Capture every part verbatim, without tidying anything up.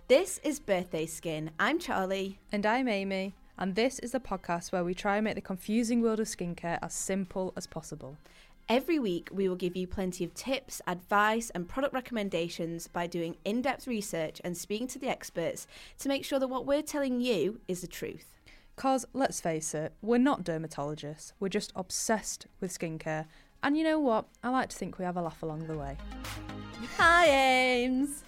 This is Birthday Skin. I'm Charlie. And I'm Amy. And this is a podcast where we try and make the confusing world of skincare as simple as possible. Every week, we will give you plenty of tips, advice, and product recommendations by doing in-depth research and speaking to the experts to make sure that what we're telling you is the truth. Because, let's face it, we're not dermatologists. We're just obsessed with skincare. And you know what? I like to think we have a laugh along the way. Hi, Ames.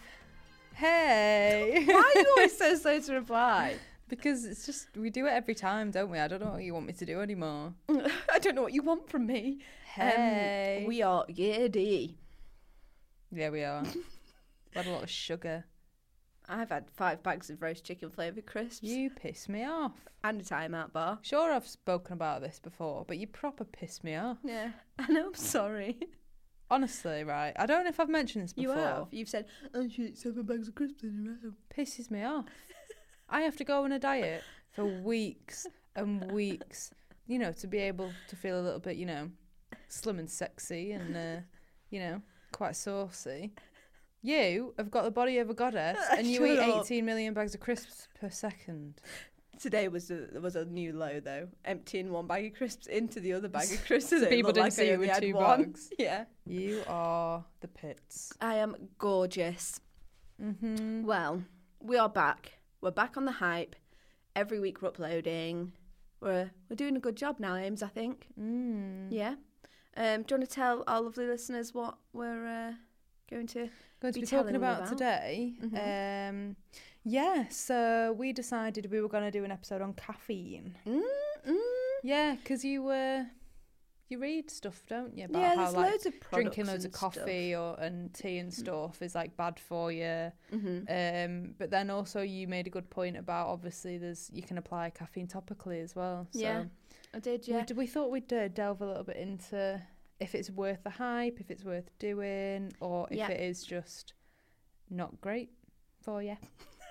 Hey! Why are you always so slow to reply? Because it's just, we do it every time, don't we? I don't know what you want me to do anymore. I don't know what you want from me. Hey. Um, we are giddy. Yeah, we are. We had a lot of sugar. I've had five bags of roast chicken flavoured crisps. You piss me off. And a timeout bar. Sure, I've spoken about this before, but you proper piss me off. Yeah, I know, I'm sorry. Honestly, right, I don't know if I've mentioned this before. You have. You've said, I should eat seven bags of crisps in a row. Pisses me off. I have to go on a diet for weeks and weeks, you know, to be able to feel a little bit, you know, slim and sexy and, uh, you know, quite saucy. You have got the body of a goddess and you eat eighteen million bags of crisps per second. Today was a was a new low though. Emptying one bag of crisps into the other bag of crisps. So people didn't like see you with two one. bags. Yeah. You are the pits. I am gorgeous. Mm-hmm. Well, we are back. We're back on the hype. Every week we're uploading. We're we're doing a good job now, Ames, I think. Mm. Yeah. Um, do you want to tell our lovely listeners what we're uh, going to going to be be talking about, about today? Mm-hmm. Um, yeah, so we decided we were going to do an episode on caffeine. Mm-mm. Yeah, because you uh, you read stuff, don't you? About Yeah, how there's like loads of products drinking loads of and coffee or and tea and stuff is like bad for you. Mm-hmm. Um, but then also you made a good point about obviously there's you can apply caffeine topically as well. So Yeah, I did. Yeah, we, we thought we'd uh, delve a little bit into if it's worth the hype, if it's worth doing, or if Yeah. it is just not great for you.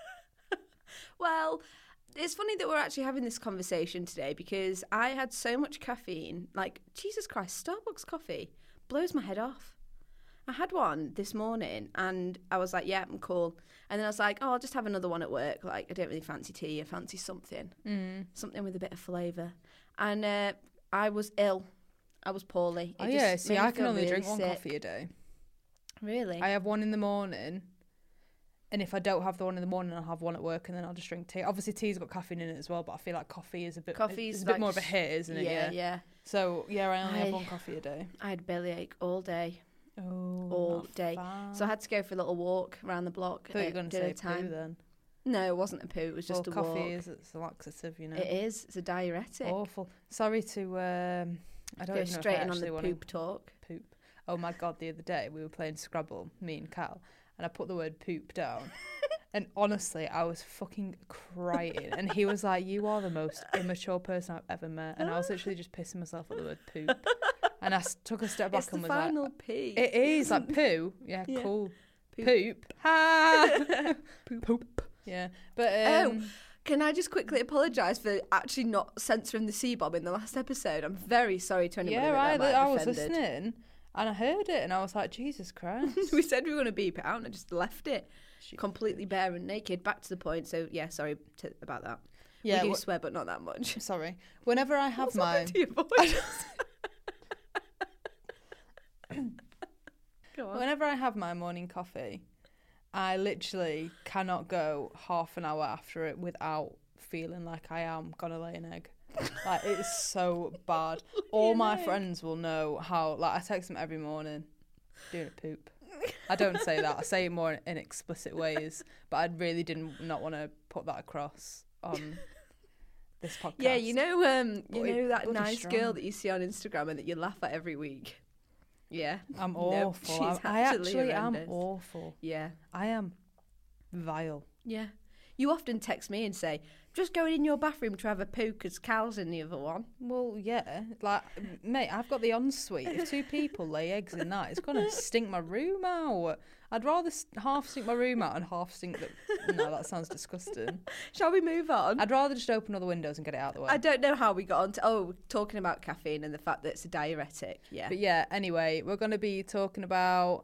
Well, it's funny that we're actually having this conversation today because I had so much caffeine. Like, Jesus Christ, Starbucks coffee blows my head off. I had one this morning and I was like, yeah, I'm cool. And then I was like, oh, I'll just have another one at work. Like, I don't really fancy tea. I fancy something. Mm. Something with a bit of flavour. And uh, I was ill. I was poorly. It Oh just yeah, see, made me I can feel only really drink one sick. coffee a day. Really? I have one in the morning, and if I don't have the one in the morning, I'll have one at work, and then I'll just drink tea. Obviously, tea's got caffeine in it as well, but I feel like coffee is a bit, Coffee's is a bit like more of a hit, isn't it? Yeah, yeah. So yeah, I only I- have one coffee a day. I had bellyache all day. Oh, all not day. fun. So I had to go for a little walk around the block. I thought you were at going to dinner say poo time. then. No, it wasn't a poo. It was just well, a coffee walk. is it's a laxative, you know. It is. It's a diuretic. Awful. Sorry to. Um, I don't Go even know straight if I in on actually the want poop talk. to poop. Oh my god! The other day we were playing Scrabble, me and Cal, and I put the word poop down. And honestly, I was fucking crying. And he was like, you are the most immature person I've ever met. And I was literally just pissing myself at the word poop. And I s- took a step back It's and the was final like, P. it is like poo. Yeah, Yeah. cool. Poop. Poop. Ha! poop. Poop. Yeah. But, um, Oh, can I just quickly apologise for actually not censoring the C-bomb in the last episode? I'm very sorry to anybody yeah, that, right. that might I have was offended. listening and I heard it and I was like, Jesus Christ. We said we were going to beep it out and I just left it Shit. completely bare and naked. Back to the point. So, yeah, sorry to, about that. Yeah. we do wh- swear, but not that much. sorry. Whenever I have What's my. happened to your voice? Go on. Whenever I have my morning coffee, I literally cannot go half an hour after it without feeling like I am gonna lay an egg. Like, it's so bad. All my egg. friends will know how, like, I text them every morning doing a poop. I don't say that. I say it more in explicit ways, but I really didn't not want to put that across on this podcast. Yeah, you know, um, you Bloody- know that bloody nice strong. girl that you see on Instagram and that you laugh at every week. Yeah, I'm Nope, awful. she's I'm- I actually actually am horrendous. awful. yeah, I am vile. yeah. You often text me and say, "Just going in your bathroom to have a poo because Cal's in the other one." Well, yeah, like, mate, I've got the ensuite. If two people lay eggs in that, it's gonna stink my room out. I'd rather s- half stink my room out and half stink the. No, that sounds disgusting. Shall we move on? I'd rather just open all the windows and get it out of the way. I don't know how we got on to, oh, talking about caffeine and the fact that it's a diuretic. Yeah. But yeah, anyway, we're gonna be talking about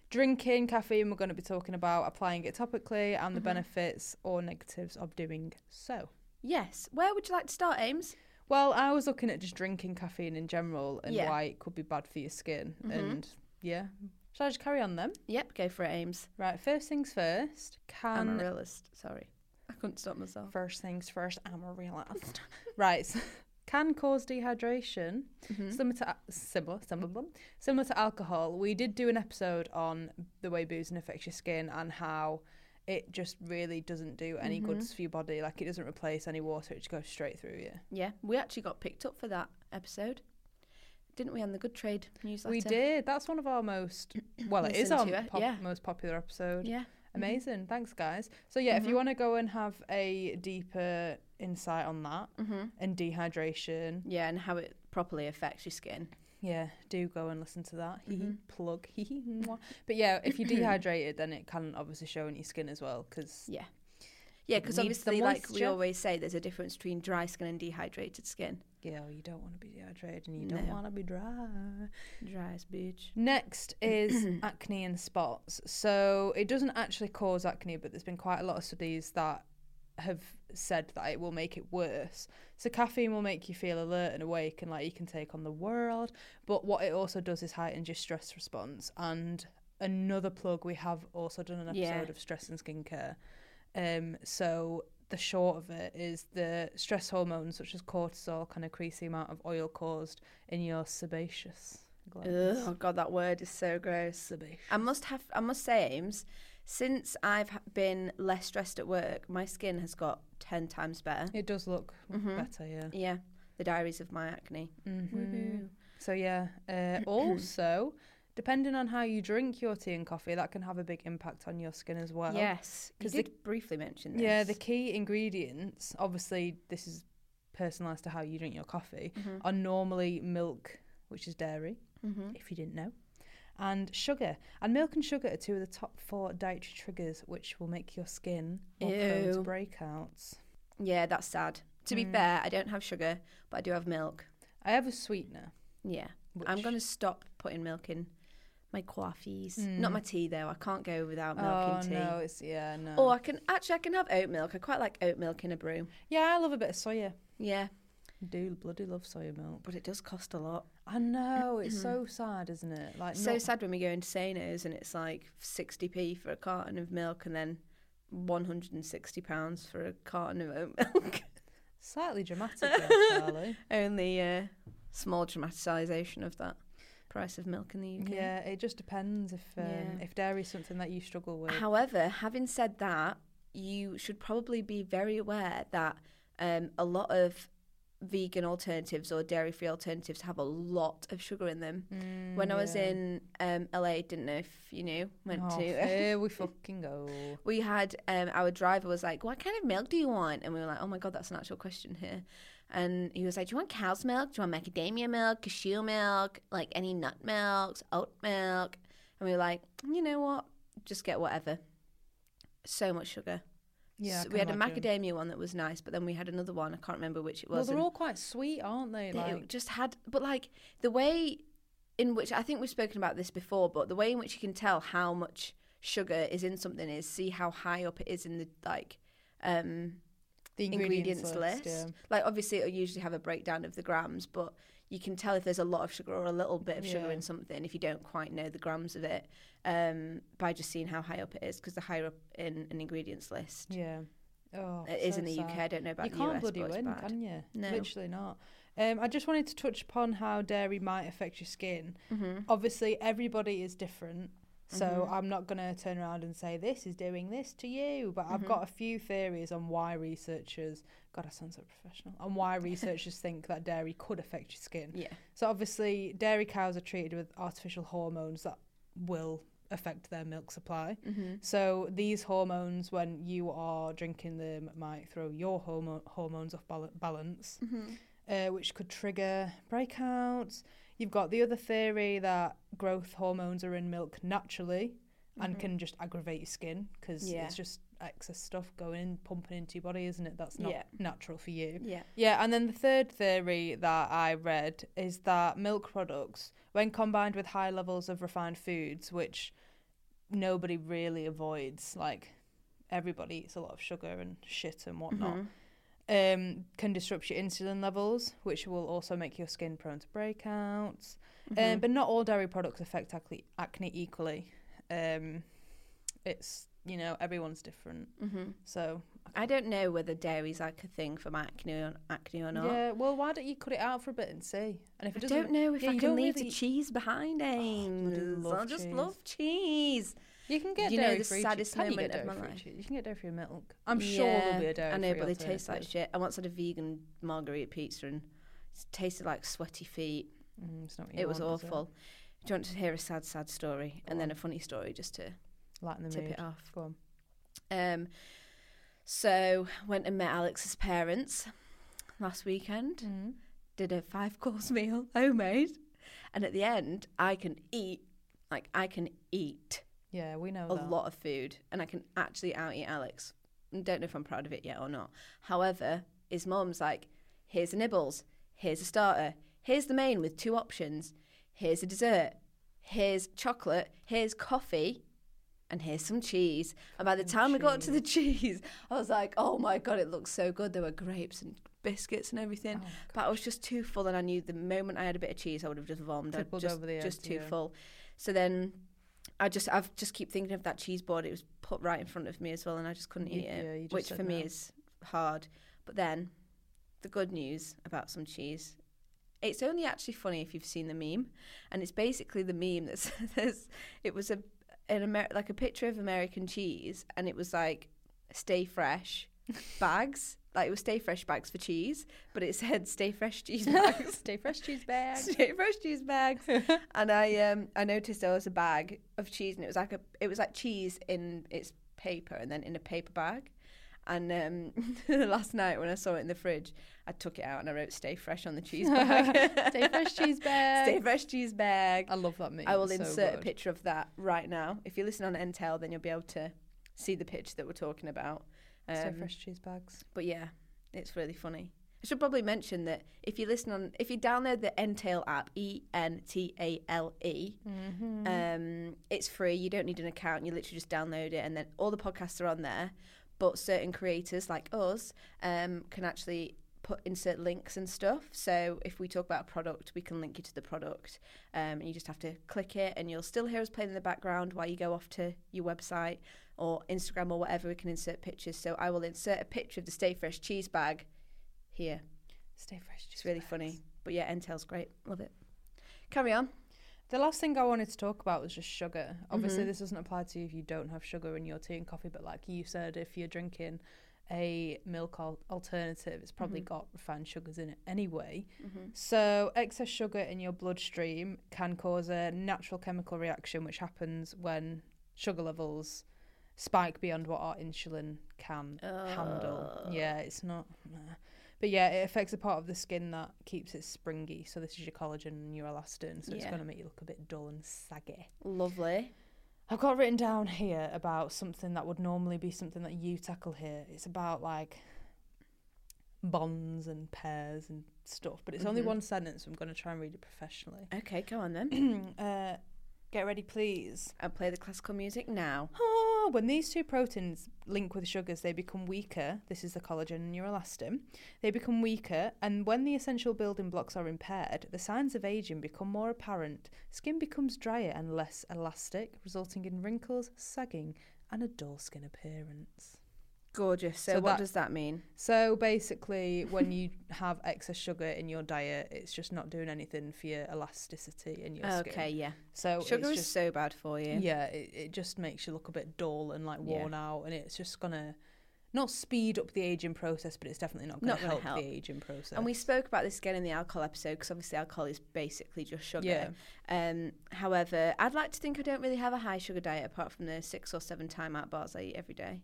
drinking caffeine, we're going to be talking about applying it topically and the Mhm. benefits or negatives of doing so. Yes. Where would you like to start, Ames? Well, I was looking at just drinking caffeine in general and Yeah. why it could be bad for your skin. Mhm. And yeah, shall I just carry on then? Yep, go for it, Ames. Right, first things first. I'm Can a realist. Sorry. I couldn't stop myself. first things first, I'm a realist. Right, so can cause dehydration. Mhm. Similar to similar, similar similar to alcohol. We did do an episode on the way boozing affects your skin and how it just really doesn't do any Mhm. goods for your body. Like, it doesn't replace any water, it just goes straight through you. Yeah, we actually got picked up for that episode, didn't we, on the Good Trade newsletter? We did. That's one of our most well, it is our Listened to it, pop- yeah. most popular episode. Yeah. Amazing. Thanks, guys. So yeah, if you Mhm. want to go and have a deeper insight on that Mm-hmm. and dehydration, Yeah, and how it properly affects your skin. yeah, do go and listen to that. Hee hee. Mhm. Plug. Hee hee. Mwah. But yeah, if you're dehydrated, then it can obviously show in your skin as well. Because Yeah. Yeah, It because needs the obviously, like we moisture. always say, there's a difference between dry skin and dehydrated skin. yeah, you don't want to be dehydrated and you don't No. want to be dry. Dry as bitch. Next is acne and spots. So it doesn't actually cause acne, but there's been quite a lot of studies that have said that it will make it worse. So caffeine will make you feel alert and awake and like you can take on the world, but what it also does is heightens your stress response. And another plug, we have also done an episode Yeah. of stress and skincare. Um, so the short of it is the stress hormones such as cortisol can increase the amount of oil caused in your sebaceous glands. Ugh, oh god, that word is so gross. Sebaceous. I must have, I must say, Ames, since I've ha- been less stressed at work, my skin has got ten times better. It does look Mhm. better, yeah. Yeah, the diaries of my acne. Mm-hmm. Woohoo. So yeah, uh, also depending on how you drink your tea and coffee, that can have a big impact on your skin as well. Yes, you 'cause the- did briefly mention this. Yeah, the key ingredients, obviously this is personalised to how you drink your coffee, Mhm. are normally milk, which is dairy, Mhm. if you didn't know, and sugar. And milk and sugar are two of the top four dietary triggers which will make your skin more prone to Ew. breakouts. Yeah, that's sad. To be Mm. fair, I don't have sugar, but I do have milk. I have a sweetener. Yeah, Which, I'm going to stop putting milk in my coffees. Not Mm. my tea though. I can't go without milk Oh in tea. no, it's yeah no. Or I can actually I can have oat milk. I quite like oat milk in a brew. Yeah, I love a bit of soya. Yeah, I do bloody love soya milk. but it does cost a lot. I know, it's so sad, isn't it? Like So not, sad when we go into Sano's and it's like sixty p for a carton of milk and then one hundred sixty pounds for a carton of oat milk. slightly dramatic there, Charlie. Only a small dramatisation of that price of milk in the U K. Yeah, it just depends if um, Yeah. if dairy is something that you struggle with. However, having said that, you should probably be very aware that um, a lot of vegan alternatives or dairy-free alternatives have a lot of sugar in them. Mm, When I was yeah. in um, L A, didn't know if you knew, went oh, to. here we fucking go. We had um, our driver was like, "What kind of milk do you want?" And we were like, "Oh my god, that's an actual question here." And he was like, "Do you want cow's milk? Do you want macadamia milk, cashew milk, like any nut milks, oat milk?" And we were like, "You know what? Just get whatever." So much sugar. Yeah, I So can we had imagine. a macadamia one that was nice, but then we had another one. I can't remember which it Well, was. they're and all quite sweet, aren't they? it Like, just had, but like the way in which I think we've spoken about this before, but the way in which you can tell how much sugar is in something is see how high up it is in the like um the ingredients, ingredients list. list. Like obviously it'll usually have a breakdown of the grams, but you can tell if there's a lot of sugar or a little bit of sugar Yeah. in something if you don't quite know the grams of it um, by just seeing how high up it is, because the higher up in an ingredients list Yeah. Yeah. Oh, it is so in the sad. U K. I don't know about You the can't U S, bloody but it's win, bad. can you? No. Literally not. Um, I just wanted to touch upon how dairy might affect your skin. Mm-hmm. Obviously, everybody is different. So Mhm. I'm not going to turn around and say this is doing this to you, but I've Mhm. got a few theories on why researchers, God, I sound so professional, on why researchers think that dairy could affect your skin. Yeah. So obviously, dairy cows are treated with artificial hormones that will affect their milk supply. Mm-hmm. So these hormones, when you are drinking them, might throw your hormo- hormones off bal- balance, Mm-hmm. uh, which could trigger breakouts. You've got the other theory that growth hormones are in milk naturally and Mhm. can just aggravate your skin because Yeah. it's just excess stuff going in, pumping into your body, isn't it? That's not Yeah. natural for you. Yeah. Yeah, and then the third theory that I read is that milk products, when combined with high levels of refined foods, which nobody really avoids, like everybody eats a lot of sugar and shit and whatnot. Mm-hmm. Um, can disrupt your insulin levels, which will also make your skin prone to breakouts. Mm-hmm. Um, but not all dairy products affect acne, acne equally. Um, it's, you know, everyone's different. Mm-hmm. So I don't know whether dairy's like a thing for my acne or, acne or not. Yeah, well, why don't you cut it out for a bit and see? And if it I doesn't, don't know if yeah, I you can don't leave really- the cheese behind, Ames. love I just cheese. love cheese. you can get You know, dairy the free saddest cheese. Can you moment get of my dairy-free life? cheese? You can get dairy-free milk. I'm sure there'll be a dairy-free I know, but they taste like alternative. shit. I once had a vegan margarita pizza and it tasted like sweaty feet. Mm, it's not what you It was want, is it? awful. Do you want to hear a sad, sad story Go and then on. a funny story just to Lighten the tip mood. it off? Go on. Um, so went and met Alex's parents last weekend. Mm. Did a five course meal, homemade, and at the end, I can eat, like I can eat Yeah, we know a that. lot of food, and I can actually out eat Alex. I don't know if I'm proud of it yet or not. However, his mum's like, here's the nibbles, here's a starter, here's the main with two options, here's a dessert, here's chocolate, here's coffee, and here's some cheese. And by the time we got to the cheese, I was like, oh my God, it looks so good. There were grapes and biscuits and everything. Oh, but I was just too full, and I knew the moment I had a bit of cheese, I would have just vomited. I Tippled just, over the just edge, too yeah. full. So then I just, I've just keep thinking of that cheese board. It was put right in front of me as well, and I just couldn't You- eat it, yeah, you just which said for me no. is hard. But then the good news about some cheese. It's only actually funny if you've seen the meme, and it's basically the meme that says it was a an Amer- like a picture of American cheese, and it was like Stay Fresh bags, like it was Stay Fresh bags for cheese, but it said Stay Fresh cheese bags. Stay fresh cheese bag. Stay Fresh cheese bags. And I um I noticed there was a bag of cheese, and it was like a it was like cheese in its paper and then in a paper bag. And um, last night when I saw it in the fridge, I took it out and I wrote "Stay Fresh" on the cheese bag. Stay fresh cheese bag. Stay Fresh cheese bag. I love that meme. I will It's so insert a good. picture of that right now. If you listen on N T L, then you'll be able to see the picture that we're talking about. Stay Um, fresh cheese bags. But yeah, it's really funny. I should probably mention that if you listen on, if you download the N T A L app, E N T A L E, Mm-hmm. um, it's free. You don't need an account. You literally just download it, and then all the podcasts are on there. But certain creators like us um, can actually put insert links and stuff. So if we talk about a product, we can link you to the product, um, and you just have to click it, and you'll still hear us playing in the background while you go off to your website or Instagram or whatever. We can insert pictures. So I will insert a picture of the Stay Fresh cheese bag here. Stay fresh cheese It's really bags. funny. But yeah, N T A L's great. Love it. Carry on. The last thing I wanted to talk about was just sugar. Obviously, Mhm. this doesn't apply to you if you don't have sugar in your tea and coffee, but like you said, if you're drinking a milk al- alternative, it's probably Mhm. got refined sugars in it anyway. Mm-hmm. So excess sugar in your bloodstream can cause a natural chemical reaction, which happens when sugar levels spike beyond what our insulin can handle. Yeah, it's not... Nah. But yeah, it affects a part of the skin that keeps it springy. So this is your collagen and your elastin. So it's Yeah. going to make you look a bit dull and saggy. Lovely. I've got written down here about something that would normally be something that you tackle here. It's about like bonds and pairs and stuff. But it's only Mhm. one sentence. So I'm going to try and read it professionally. Okay, go on then. uh, get ready, please. I'll play the classical music now. Ah, when these two proteins link with sugars, they become weaker. This is the collagen and your elastin. They become weaker, and when the essential building blocks are impaired, the signs of aging become more apparent. Skin becomes drier and less elastic, resulting in wrinkles, sagging, and a dull skin appearance. Gorgeous. So, So what that- does that mean? So basically, when you have excess sugar in your diet, it's just not doing anything for your elasticity in your skin. Okay, yeah. So Sugar it's is just, so bad for you. yeah, it, it just makes you look a bit dull and like Yeah. worn out, and it's just gonna not speed up the aging process, but it's definitely not gonna, Not gonna help, help. the aging process. And we spoke about this again in the alcohol episode, because obviously alcohol is basically just sugar. yeah, Um, however, I'd like to think I don't really have a high sugar diet apart from the six or seven time out bars I eat every day.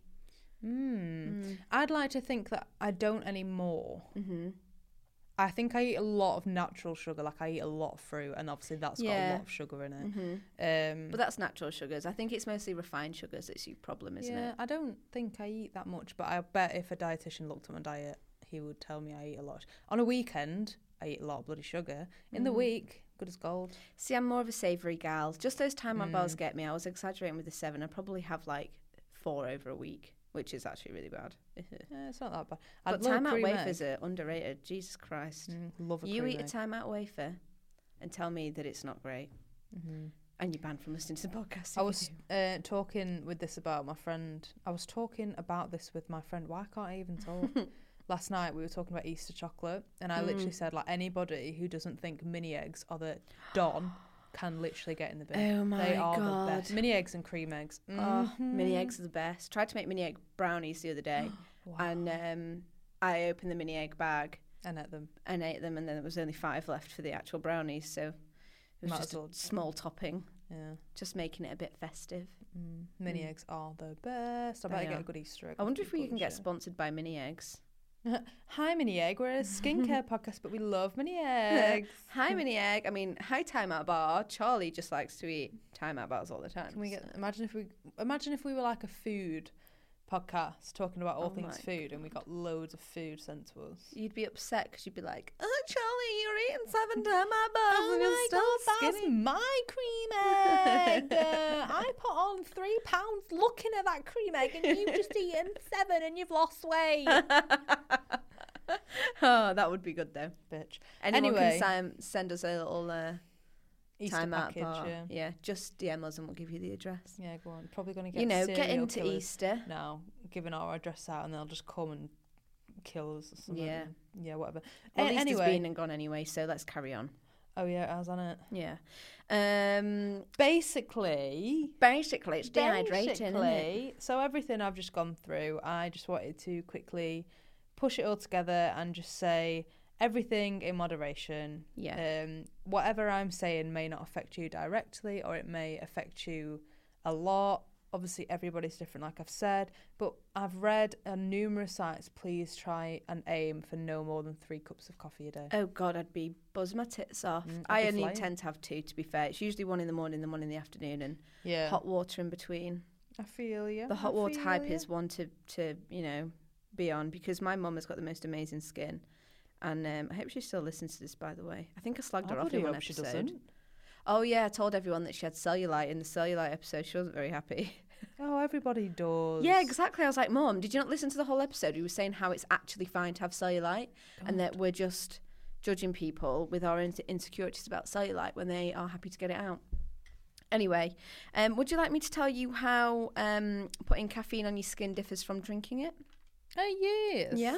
mm. I'd like to think that I don't anymore. Mm-hmm. I think I eat a lot of natural sugar, like I eat a lot of fruit, and obviously that's got a Yeah. lot of sugar in it. Mm-hmm. Um, But that's natural sugars. I think it's mostly refined sugars that's your problem, isn't yeah, it? I don't think I eat that much, but I bet if a dietitian looked at my diet, he would tell me I eat a lot. On a weekend, I eat a lot of bloody sugar. In the Mhm. week, good as gold. See, I'm more of a savoury gal. Just those time out Mm. bars get me. I was exaggerating with the seven. I probably have like four over a week, which is actually really bad. Yeah, it's not that bad. But I'd love a time out cream wafers egg. are underrated. Jesus Christ. Mm, love a You cream eat a egg. time out wafer and tell me that it's not great. Mm-hmm. And you're banned from listening to the podcast. I if was you do. uh, talking with this about my friend. I was talking about this with my friend. Why can't I even talk? Last night we were talking about Easter chocolate, and I literally Mm. said, like, anybody who doesn't think mini eggs are the Don can literally get in the bin. Oh my they are God. the best. Mini eggs and cream eggs. Oh, mini Mhm. eggs are the best. Tried to make mini egg brownies the other day, Wow. and um, I opened the mini egg bag and at them. and ate them, and then there was only five left for the actual brownies, so it was Might just as a well- small topping, Yeah. just making it a bit festive. Mm. Mini Mm. eggs are the best. I They better get are. a good Easter egg. I wonder off if we people can this get year. sponsored by mini eggs. Hi, Mini Egg. We're a skincare podcast, but we love Mini Eggs. Hi, mini egg. I mean, hi, time out bar. Charlie just likes to eat time out bars all the time. Can we get? so- Imagine if we imagine if we were like a food podcast talking about all Oh things my food, and we got loads of food sent to us. You'd be upset because you'd be like, "Oh, Charlie, you're eating seven time out bars Oh and you're my still god, that's skinny." my cream egg. uh, I put on three pounds looking at that cream egg, and you've just eaten seven, and you've lost weight, Oh, that would be good though. bitch. Anyone Anyway. can um, send us a little uh, Easter time out package. bar. Yeah. just D M us and we'll give you the address. Yeah, go on. Probably gonna get You know, get serial into killers Easter. now, giving our address out, and they'll just come and kill us or something. Yeah. Yeah, whatever. Well, A- Easter's anyway. been and gone anyway, so let's carry on. Oh yeah, I was on it. Yeah. Um. Basically, Basically, it's dehydrating, isn't it? basically, so everything I've just gone through, I just wanted to quickly push it all together and just say everything in moderation. Yeah. Um, whatever I'm saying may not affect you directly, or it may affect you a lot. Obviously, everybody's different, like I've said. But I've read on numerous sites, please try and aim for no more than three cups of coffee a day. Oh God, I'd be buzz my tits off. Mm, I I'd be only flying. tend to have two. To be fair, it's usually one in the morning, the one in the afternoon, and Yeah, hot water in between. I feel you. The hot I water feel hype ya. is one to to you know be on, because my mum has got the most amazing skin, and um, I hope she still listens to this. By the way, I think I slagged I her off bloody in one hope she episode. doesn't. Oh yeah, I told everyone that she had cellulite in the cellulite episode. She wasn't very happy. Oh, everybody does. Yeah, exactly. I was like, Mum, did you not listen to the whole episode? We were saying how it's actually fine to have cellulite, and that we're just judging people with our in- insecurities about cellulite when they are happy to get it out. Anyway, um, would you like me to tell you how um, putting caffeine on your skin differs from drinking it? Oh yes. Yeah.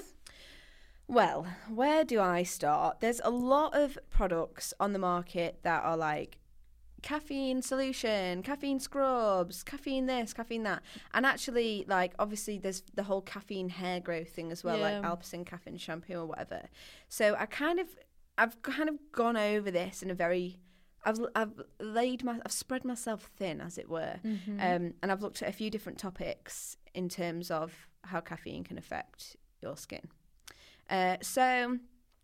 Well, where do I start? There's a lot of products on the market that are like caffeine solution, caffeine scrubs, caffeine this, caffeine that. And actually, like, obviously there's the whole caffeine hair growth thing as well, Yeah. like Alpecin caffeine shampoo or whatever. So I kind of, I've kind of gone over this in a very, I've, I've laid my, I've spread myself thin, as it were. Mm-hmm. Um, and I've looked at a few different topics in terms of how caffeine can affect your skin. Uh, so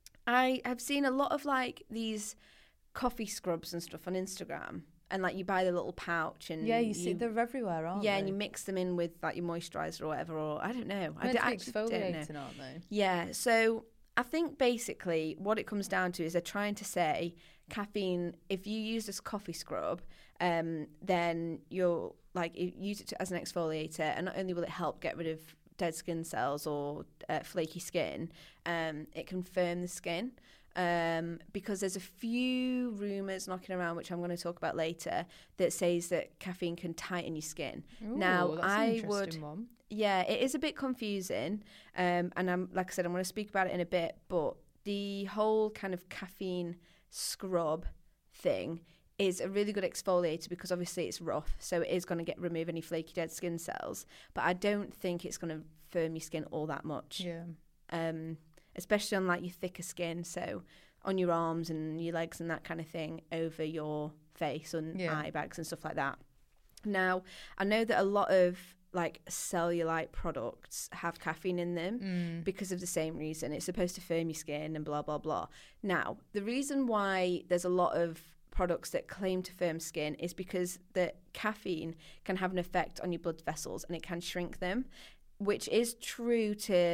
I have seen a lot of like these coffee scrubs and stuff on Instagram, and like you buy the little pouch and Yeah, you see they're everywhere, aren't yeah, they? and you mix them in with like your moisturizer or whatever, or I don't know. I Meant d- to be actually don't know. exfoliating, aren't they? Yeah, so I think basically what it comes down to is they're trying to say caffeine, if you use this coffee scrub, um, then you'll like you use it to, as an exfoliator, and not only will it help get rid of dead skin cells or uh, flaky skin, um, it can firm the skin. Um, because there's a few rumours knocking around, which I'm going to talk about later, that says that caffeine can tighten your skin. Ooh, Now, that's an I interesting would- one. Yeah, it is a bit confusing, um, and I'm like I said, I'm going to speak about it in a bit. But the whole kind of caffeine scrub thing is a really good exfoliator because obviously it's rough, so it is going to get remove any flaky dead skin cells. But I don't think it's going to firm your skin all that much, Yeah. um, especially on like your thicker skin. So on your arms and your legs and that kind of thing, over your face and Yeah. eye bags and stuff like that. Now, I know that a lot of like cellulite products have caffeine in them Mm. because of the same reason. It's supposed to firm your skin and blah, blah, blah. Now, the reason why there's a lot of products that claim to firm skin is because the caffeine can have an effect on your blood vessels and it can shrink them, which is true to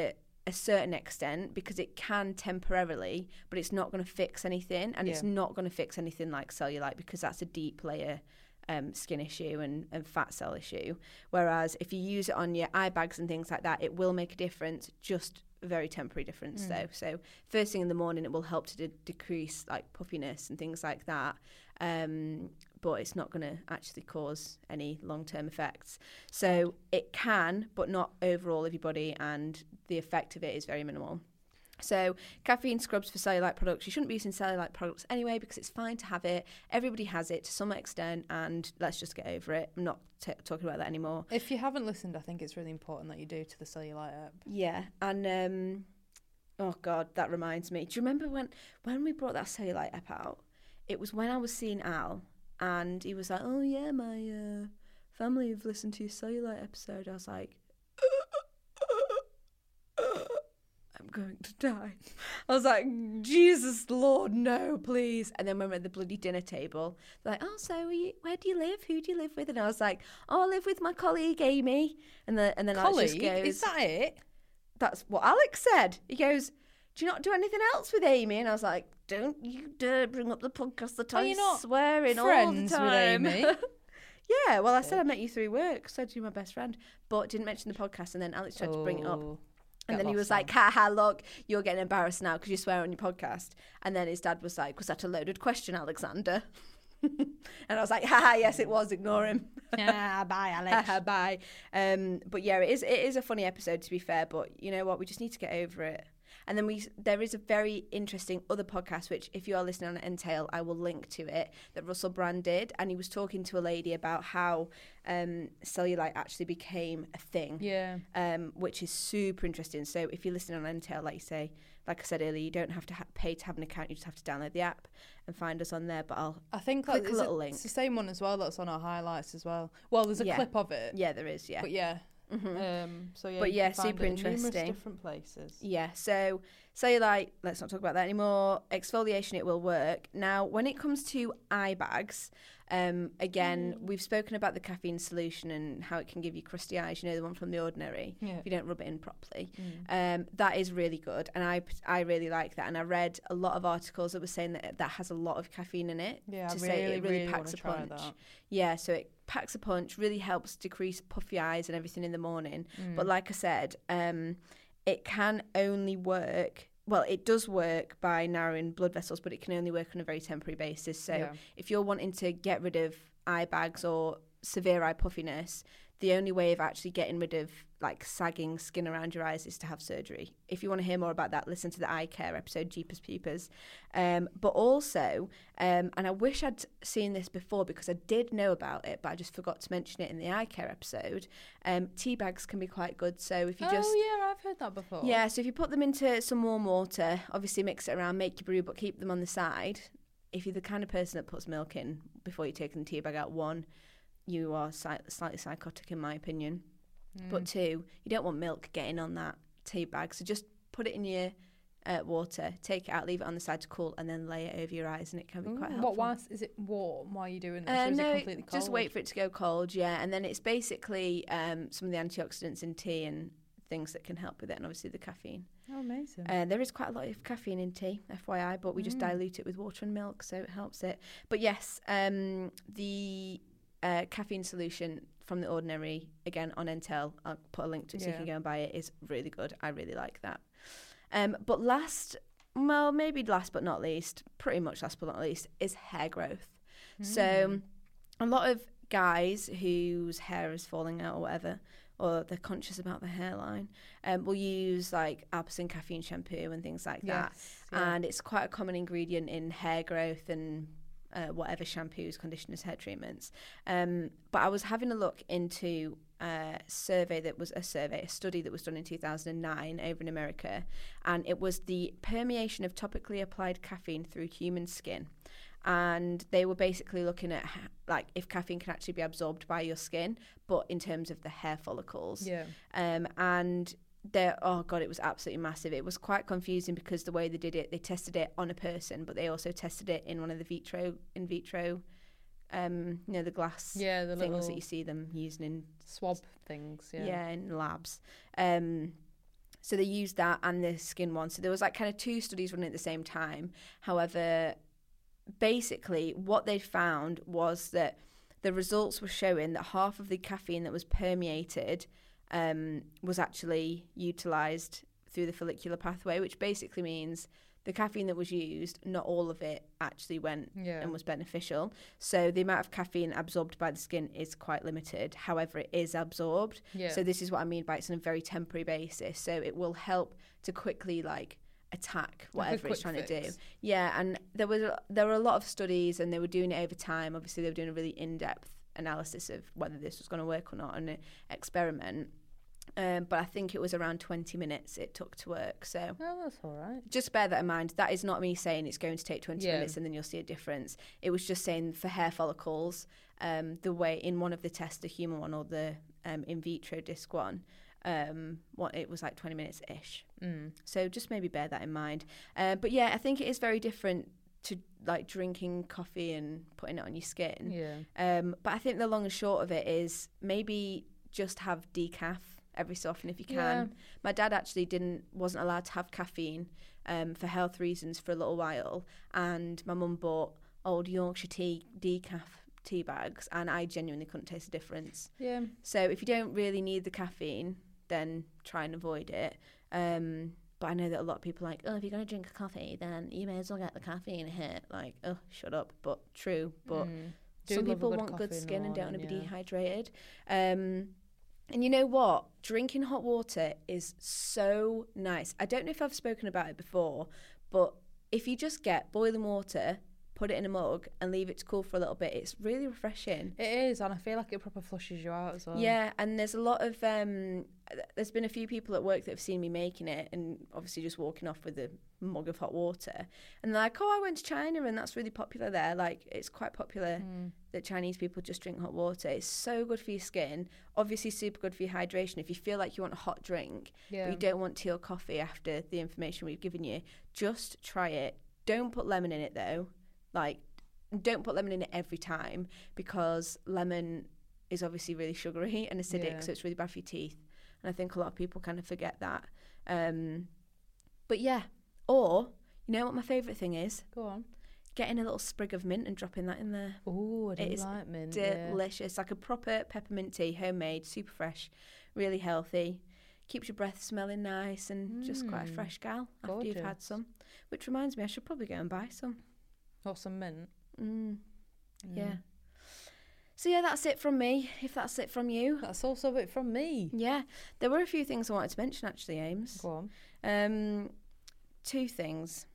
a certain extent because it can temporarily, but it's not going to fix anything, and Yeah. it's not going to fix anything like cellulite because that's a deep layer um, skin issue and, and fat cell issue. Whereas if you use it on your eye bags and things like that, it will make a difference, just a very temporary difference Mm. though. So first thing in the morning, it will help to de- decrease like puffiness and things like that. Um, but it's not going to actually cause any long-term effects. So it can, but not overall everybody, and the effect of it is very minimal. So caffeine scrubs for cellulite products. You shouldn't be using cellulite products anyway because it's fine to have it. Everybody has it to some extent, and let's just get over it. I'm not t- talking about that anymore. If you haven't listened, I think it's really important that you do to the Cellulite app. Yeah, and um, oh god, that reminds me. Do you remember when when we brought that cellulite app out? It was when I was seeing Al, and he was like, "Oh yeah, my uh, family have listened to your cellulite episode." I was like, I'm going to die. I was like, Jesus Lord, no, please. And then when we're at the bloody dinner table, they're like, oh, so are you, where do you live? Who do you live with? And I was like, oh, I live with my colleague Amy. And, the, and then Alex Colleague? just goes, Is that it? that's what Alex said. He goes, do you not do anything else with Amy? And I was like, don't you dare bring up the podcast that Are I'm you not swearing all the friends with time. Amy? Yeah, well, I said I met you through work, said you're my best friend, but didn't mention the podcast. And then Alex tried to bring it up. Oh, And get then he lost was like, ha ha, look, you're getting embarrassed now because you swear on your podcast. And then his dad was like, was that a loaded question, Alexander? And I was like, ha ha, yes, it was, ignore him. Ah, bye, Ha Alex. ha, bye. Um, but yeah, it is, it is a funny episode, to be fair, but you know what? We just need to get over it. And then we, there is a very interesting other podcast, which if you are listening on Entail, I will link to it, that Russell Brand did. And he was talking to a lady about how um, cellulite actually became a thing. Yeah. Um, which is super interesting. So if you're listening on Entail, like you say, like I said earlier, you don't have to ha- pay to have an account. You just have to download the app and find us on there. But I'll, I think Click that a is little it, link. It's the same one as well that's on our highlights as well. Well, there's a Yeah. clip of it. yeah, there is, yeah. But yeah. Mhm. Um, so yeah, But you yeah, can find super it in numerous interesting. different places. Yeah, so cellulite, let's not talk about that anymore. Exfoliation, it will work. Now, when it comes to eye bags, um, again, Mm. we've spoken about the caffeine solution and how it can give you crusty eyes, you know, the one from The Ordinary, Yeah. if you don't rub it in properly. Mm. Um, that is really good, and I, I really like that. And I read a lot of articles that were saying that that has a lot of caffeine in it. Yeah, to I say really, it really really packs want a to try punch. that. Yeah, so it packs a punch, really helps decrease puffy eyes and everything in the morning. Mm. But like I said, um, it can only work. Well, it does work by narrowing blood vessels, but it can only work on a very temporary basis. So Yeah. if you're wanting to get rid of eye bags or severe eye puffiness, the only way of actually getting rid of like sagging skin around your eyes is to have surgery. If you want to hear more about that, listen to the eye care episode, Jeepers Peepers. Um, but also, um, and I wish I'd seen this before because I did know about it, but I just forgot to mention it in the eye care episode. Um, tea bags can be quite good. So if you oh just yeah, I've heard that before. yeah, so if you put them into some warm water, obviously mix it around, make your brew, but keep them on the side. If you're the kind of person that puts milk in before you take the tea bag out, one, you are si- slightly psychotic in my opinion. Mm. But two, you don't want milk getting on that tea bag. So just put it in your uh, water, take it out, leave it on the side to cool, and then lay it over your eyes, and it can be quite Ooh, helpful. What whilst is it warm while you're doing this, Uh, or is no, it completely cold? just wait for it to go cold, yeah. And then it's basically um, some of the antioxidants in tea and things that can help with it, and obviously the caffeine. Oh, amazing. Uh, there is quite a lot of caffeine in tea, F Y I, but we just Mm. dilute it with water and milk, so it helps it. But yes, um, the uh, caffeine solution from The Ordinary, again on Entel, I'll put a link to it so you Yeah. can go and buy it, is really good. I really like that. Um, but last, well, maybe last but not least, pretty much last but not least, is hair growth. So Mm. a lot of guys whose hair is falling out or whatever, or they're conscious about the hairline, um, will use like Alpecin caffeine shampoo and things like that. Yes, yeah. And it's quite a common ingredient in hair growth and uh, whatever shampoos, conditioners, hair treatments. Um, but I was having a look into a survey that was a survey, a study that was done in two thousand nine over in America, and it was the permeation of topically applied caffeine through human skin. And they were basically looking at ha- like if caffeine can actually be absorbed by your skin, but in terms of the hair follicles. Yeah. Um, and there, oh god, it was absolutely massive. It was quite confusing because the way they did it, they tested it on a person, but they also tested it in one of the vitro in vitro, um, you know, the glass Yeah, the things little that you see them using in swab things. Yeah. yeah, in labs. Um, So they used that and the skin one. So there was like kind of two studies running at the same time. However, basically what they found was that the results were showing that half of the caffeine that was permeated um, was actually utilised through the follicular pathway, which basically means the caffeine that was used, not all of it actually went Yeah. and was beneficial. So the amount of caffeine absorbed by the skin is quite limited. However, it is absorbed. Yeah. So this is what I mean by it's on a very temporary basis. So it will help to quickly like attack Like a whatever it's quick trying to fix. do. Yeah, and there was there were a lot of studies and they were doing it over time. Obviously, they were doing a really in-depth analysis of whether this was going to work or not in an experiment. Um, but I think it was around twenty minutes it took to work. So Oh, that's all right. just bear that in mind. That is not me saying it's going to take twenty Yeah. minutes and then you'll see a difference. It was just saying for hair follicles, um, the way in one of the tests, the human one or the um, in vitro disc one, um, what it was like twenty minutes ish. Mm. So just maybe bear that in mind. Uh, but yeah, I think it is very different to like drinking coffee and putting it on your skin. Yeah. Um, but I think the long and short of it is maybe just have decaf every so often if you can. Yeah. My dad actually didn't wasn't allowed to have caffeine um, for health reasons for a little while, and my mum bought old Yorkshire tea decaf tea bags, and I genuinely couldn't taste the difference. Yeah. So if you don't really need the caffeine, then try and avoid it. Um, but I know that a lot of people are like, oh, if you're going to drink a coffee, then you may as well get the caffeine hit. Like, oh, shut up. But true. But Mm. Do some love a people good want good coffee in the skin and don't want to be morning, yeah. dehydrated. Um, and you know what? Drinking hot water is so nice. I don't know if I've spoken about it before, but if you just get boiling water, put it in a mug and leave it to cool for a little bit, it's really refreshing. It is, and I feel like it proper flushes you out as well. Yeah, and there's a lot of um there's been a few people at work that have seen me making it and obviously just walking off with a mug of hot water, and they're like, oh, I went to China and that's really popular there. Like, it's quite popular Mm. that Chinese people just drink hot water. It's so good for your skin, obviously super good for your hydration. If you feel like you want a hot drink Yeah. but you don't want tea or coffee after the information we've given you, just try it. Don't put lemon in it though. Like, don't put lemon in it every time, because lemon is obviously really sugary and acidic, Yeah. so it's really bad for your teeth. And I think a lot of people kind of forget that. Um, but yeah, or, you know what my favourite thing is? Go on. Getting a little sprig of mint and dropping that in there. Oh, I do It is like mint. yeah. Delicious. Like a proper peppermint tea, homemade, super fresh, really healthy. Keeps your breath smelling nice and just quite a Mm. fresh gal after you've had Gorgeous. some. Which reminds me, I should probably go and buy some. Or some mint. Mm. Yeah. Mm. So yeah, that's it from me. If that's it from you. That's also it from me. Yeah. There were a few things I wanted to mention actually, Ames. Go on. Um, two things.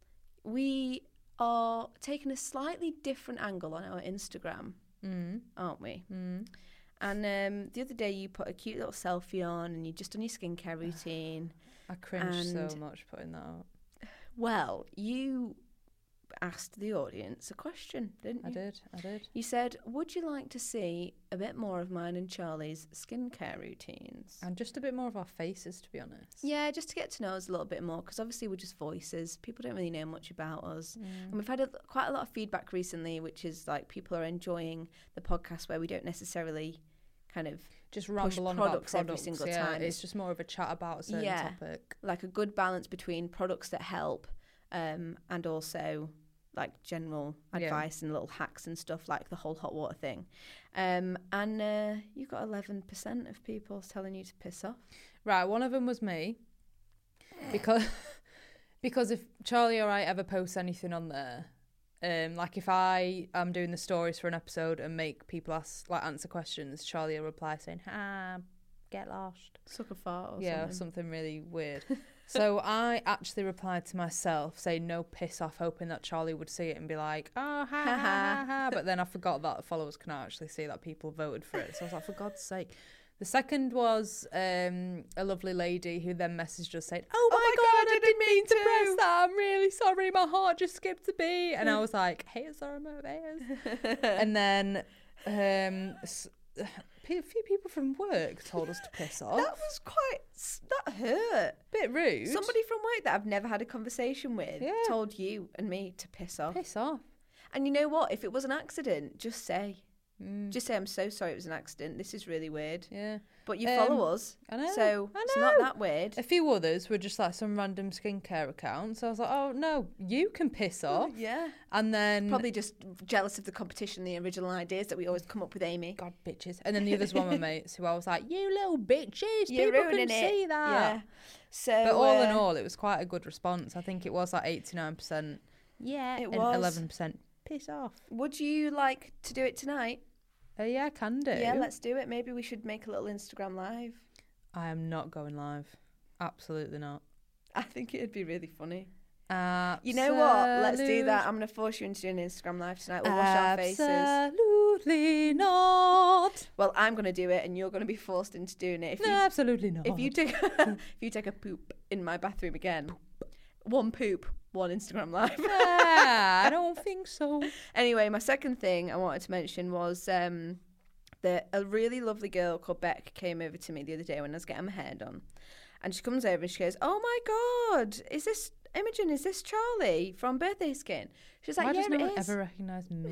We are taking a slightly different angle on our Instagram, Mm. aren't we? Mm. And um, the other day you put a cute little selfie on and you just done your skincare routine. I cringe so And- much putting that out. Well, you asked the audience a question, didn't you? I did. I did. You said, would you like to see a bit more of mine and Charlie's skincare routines? And just a bit more of our faces, to be honest. Yeah, just to get to know us a little bit more, because obviously we're just voices. People don't really know much about us. Mm. And we've had a, quite a lot of feedback recently, which is like people are enjoying the podcast where we don't necessarily kind of Just ramble on about products every products single yeah, time. It's just more of a chat about a certain Yeah. topic. like a good balance between products that help um, and also like general Yeah. advice and little hacks and stuff, like the whole hot water thing. Um, and uh, you've got eleven percent of people telling you to piss off. Right, one of them was me. Because because if Charlie or I ever post anything on there, um, like if I am doing the stories for an episode and make people ask, like answer questions, Charlie will reply saying, ah, get lost. Suck a fart or yeah, something. something really weird. So I actually replied to myself saying no piss off, hoping that Charlie would see it and be like, oh, ha, ha, ha, ha. But then I forgot that followers can actually see that people voted for it. So I was like, for God's sake. The second was um, a lovely lady who then messaged us saying, oh my, my God, God, I didn't mean to press that. I'm really sorry. My heart just skipped a beat. And I was like, haters are motivators. And then um, s- a few people from work told us to piss off. That was quite, that hurt. Bit rude. Somebody from work that I've never had a conversation with Yeah. told you and me to piss off. Piss off. And you know what? If it was an accident, just say. Mm. Just say, I'm so sorry it was an accident. This is really weird. Yeah. But you Um, follow us. I know. So I it's know. not that weird. A few others were just like some random skincare accounts. I was like, oh, no, you can piss off. Yeah. And then... Probably just jealous of the competition, the original ideas that we always come up with, Amy. God, bitches. And then the others were my mates who I was like, you little bitches. You're People ruining can it. see that. Yeah. So, But all uh, in all, it was quite a good response. I think it was like eighty-nine percent. Yeah. It and was. eleven percent piss off. Would you like to do it tonight? Uh, yeah, I can do. Yeah, let's do it. Maybe we should make a little Instagram live. I am not going live. Absolutely not. I think it'd be really funny. Absolutely. You know what? Let's do that. I'm going to force you into doing an Instagram live tonight. We'll wash our faces. Absolutely not. Well, I'm going to do it, and you're going to be forced into doing it. If you, No, absolutely not. if you take if you take a poop in my bathroom again, one poop, one Instagram live. Ah, I don't think so. Anyway, my second thing I wanted to mention was um, that a really lovely girl called Beck came over to me the other day when I was getting my hair done. And she comes over and she goes, oh my God, is this Imogen? Is this Charlie from Birthday Skin? She's like, Why yeah, does no it one is. ever recognise me?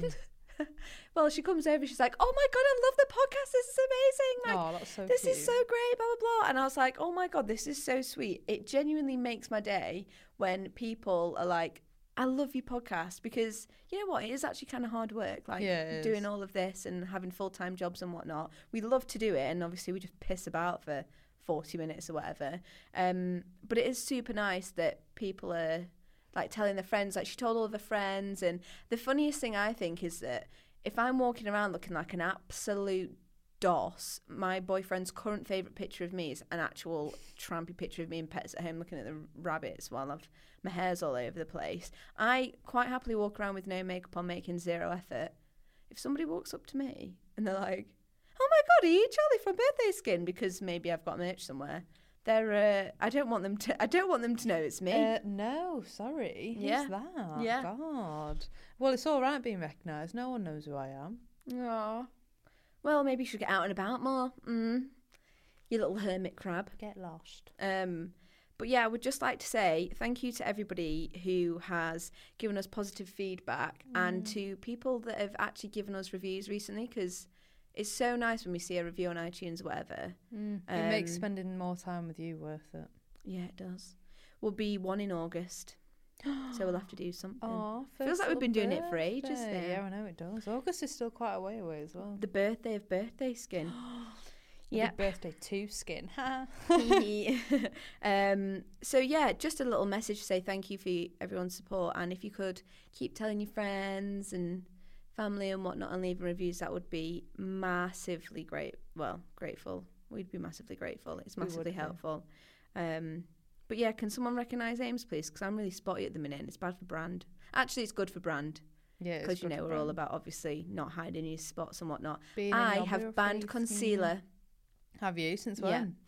Well, she comes over, she's like, oh my God, I love the podcast. This is amazing. Like, Oh, that's so this cute. is so great, blah, blah, blah. And I was like, oh my God, this is so sweet. It genuinely makes my day when people are like, I love your podcast, because you know what? It is actually kind of hard work, like Yeah, it doing is. all of this and having full-time jobs and whatnot. We love to do it, and obviously we just piss about for forty minutes or whatever. Um, but it is super nice that people are like telling their friends, like she told all of her friends. And the funniest thing I think is that if I'm walking around looking like an absolute doss, my boyfriend's current favourite picture of me is an actual trampy picture of me in Pets at Home looking at the rabbits while I've my hair's all over the place. I quite happily walk around with no makeup on, making zero effort. If somebody walks up to me and they're like, oh my God, are you Charlie from Birthday Skin? Because maybe I've got merch somewhere. They're uh, I don't want them to I don't want them to know it's me. Uh, no, sorry. Yeah. Who's that? Yeah. God. Well, it's all right being recognised. No one knows who I am. Aw. Well, maybe you should get out and about more. Mm. You little hermit crab. Get lost. Um, but yeah, I would just like to say thank you to everybody who has given us positive feedback and to people that have actually given us reviews recently, because it's so nice when we see a review on iTunes or whatever. Mm. It makes Um, spending more time with you worth it. Yeah, it does. We'll be one in August, so we'll have to do something. Oh, Feels like we've been doing it for ages now. Yeah, I know it does. August is still quite a way away as well. The birthday of Birthday Skin. Yeah. Yeah. Birthday to skin. um, so yeah, just a little message to say thank you for everyone's support, and if you could keep telling your friends and family and whatnot and leaving reviews, that would be massively great. Well, grateful. We'd be massively grateful. It's We would massively be. helpful. Um, but yeah, can someone recognise Ames, please? Because I'm really spotty at the minute, and it's bad for brand. Actually, it's good for brand, Yeah, it's because you good know for we're all brand. about obviously not hiding your spots and whatnot. Being in I your have mirror banned face, concealer. Have you? Since Yeah. when?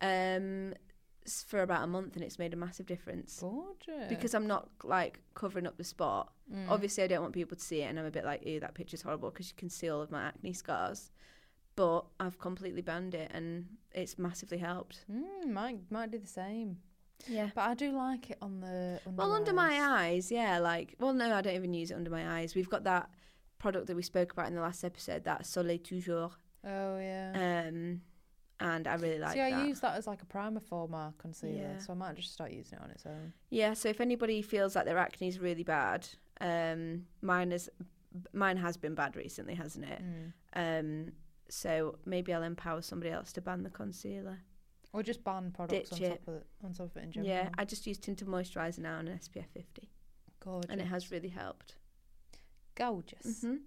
Um, s- for about a month, and it's made a massive difference. Gorgeous. Because I'm not like covering up the spot. Mm. Obviously, I don't want people to see it, and I'm a bit like, ew, that picture's horrible, because you can see all of my acne scars. But I've completely banned it, and it's massively helped. Mm, might might do the same. Yeah. But I do like it on the under Well, under my eyes. eyes, yeah. Like, well, no, I don't even use it under my eyes. We've got that product that we spoke about in the last episode, that Soleil Toujours, Oh yeah. um, and I really like See, I that. use that as like a primer for my concealer, Yeah. so I might just start using it on its own. Yeah, so if anybody feels like their acne is really bad, um, mine is mine has been bad recently, hasn't it? Mm. Um, so maybe I'll empower somebody else to ban the concealer. Or just ban products on Ditch top of it, on top of it in general. Yeah, I just use tinted moisturiser now and an S P F fifty, Gorgeous. and it has really helped. Gorgeous. hmm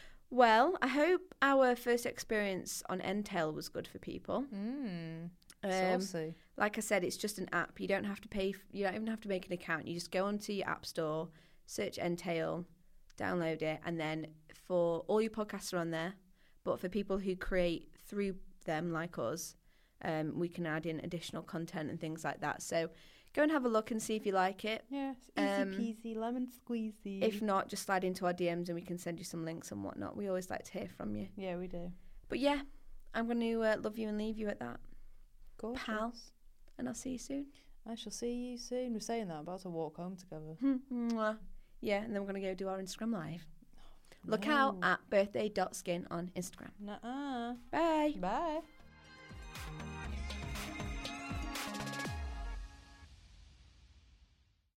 Well, I hope our first experience on Entail was good for people. Mm. Um, Saucy. like I said, it's just an app. You don't have to pay. f- You don't even have to make an account. You just go onto your app store, search Entail, download it, and then for all your podcasts are on there. But for people who create through them, like us, um, we can add in additional content and things like that. So go and have a look and see if you like it. Yes, easy Um, peasy, lemon squeezy. If not, just slide into our D Ms and we can send you some links and whatnot. We always like to hear from you. Yeah, we do. But yeah, I'm going to uh, love you and leave you at that. Gorgeous. Pal. And I'll see you soon. I shall see you soon. We're saying that, about to walk home together. Mwah. Yeah, and then we're going to go do our Instagram live. Look No. out at birthday dot skin on Instagram. Nuh-uh. Bye. Bye.